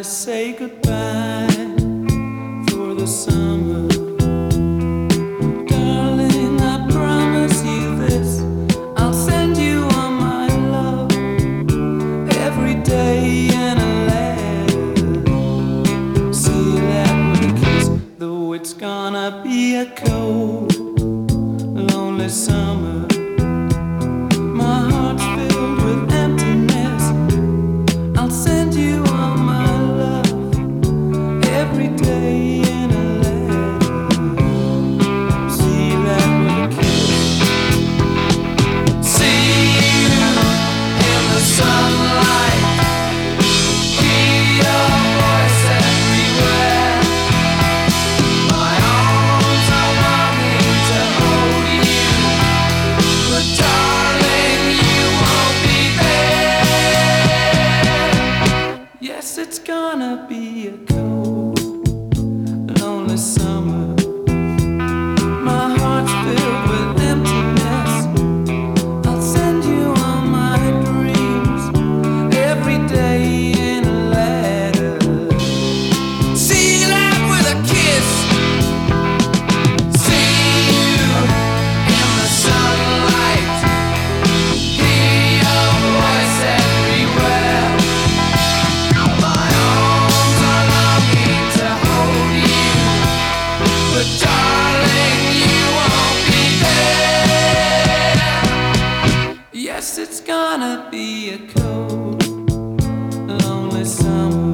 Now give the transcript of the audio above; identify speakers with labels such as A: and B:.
A: say goodbye for the summer. Darling, I promise you this, I'll send you all my love every day in a letter. See that with a kiss, though it's gonna be a cold, lonely summer. My heart's filled with emptiness. I'll send you all my love every day in a letter. See that with a kiss. See you in the sunlight. Hear your voice everywhere. My arms are longing to hold you, but darling, you won't be there. Yes, it's gonna be a cold, lonely summer. My heart's filled with emptiness. I'll send you all my dreams every day in a letter. See that with a kiss. See you in the sunlight. Hear your voice everywhere. My arms are longing to hold you, but darling, you won't be there. Yes, it's gonna be a cold, lonely summer.